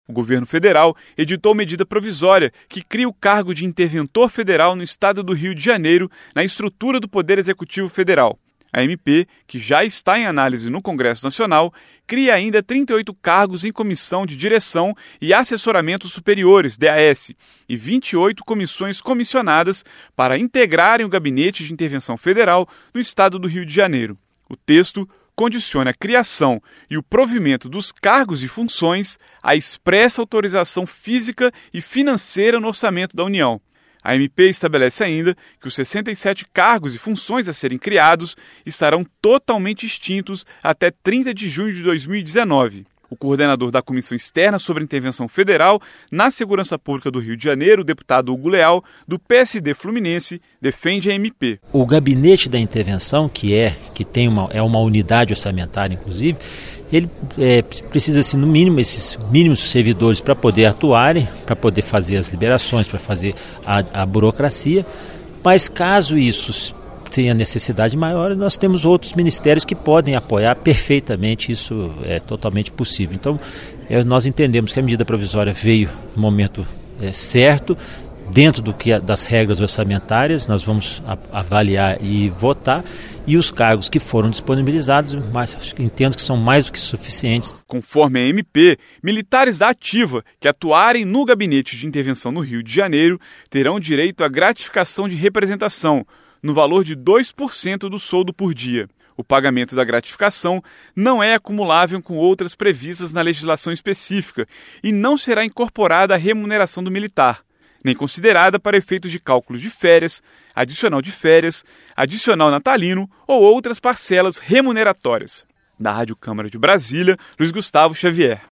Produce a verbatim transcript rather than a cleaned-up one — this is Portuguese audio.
O governo federal editou medida provisória que cria o cargo de interventor federal no estado do Rio de Janeiro na estrutura do Poder Executivo Federal. A M P, que já está em análise no Congresso Nacional, cria ainda trinta e oito cargos em comissão de direção e assessoramentos superiores, D A S, e vinte e oito comissões comissionadas para integrarem o Gabinete de Intervenção Federal no estado do Rio de Janeiro. O texto condiciona a criação e o provimento dos cargos e funções à expressa autorização física e financeira no orçamento da União. A M P estabelece ainda que os sessenta e sete cargos e funções a serem criados estarão totalmente extintos até trinta de junho de dois mil e dezenove. O coordenador da Comissão Externa sobre a Intervenção Federal na Segurança Pública do Rio de Janeiro, o deputado Hugo Leal, do P S D Fluminense, defende a M P. O Gabinete da Intervenção, que é, que tem uma, é uma unidade orçamentária, inclusive, ele é, precisa, assim, no mínimo, esses mínimos servidores para poder atuarem, para poder fazer as liberações, para fazer a, a burocracia, mas caso isso tenha necessidade maior, nós temos outros ministérios que podem apoiar perfeitamente, isso é totalmente possível. Então, é, nós entendemos que a medida provisória veio no momento é, certo, dentro do que, das regras orçamentárias, nós vamos a, avaliar e votar, e os cargos que foram disponibilizados, mas entendo que são mais do que suficientes. Conforme a M P, militares da ativa que atuarem no Gabinete de Intervenção no Rio de Janeiro terão direito à gratificação de representação, no valor de dois por cento do soldo por dia. O pagamento da gratificação não é acumulável com outras previstas na legislação específica e não será incorporada à remuneração do militar, nem considerada para efeitos de cálculo de férias, adicional de férias, adicional natalino ou outras parcelas remuneratórias. Da Rádio Câmara de Brasília, Luiz Gustavo Xavier.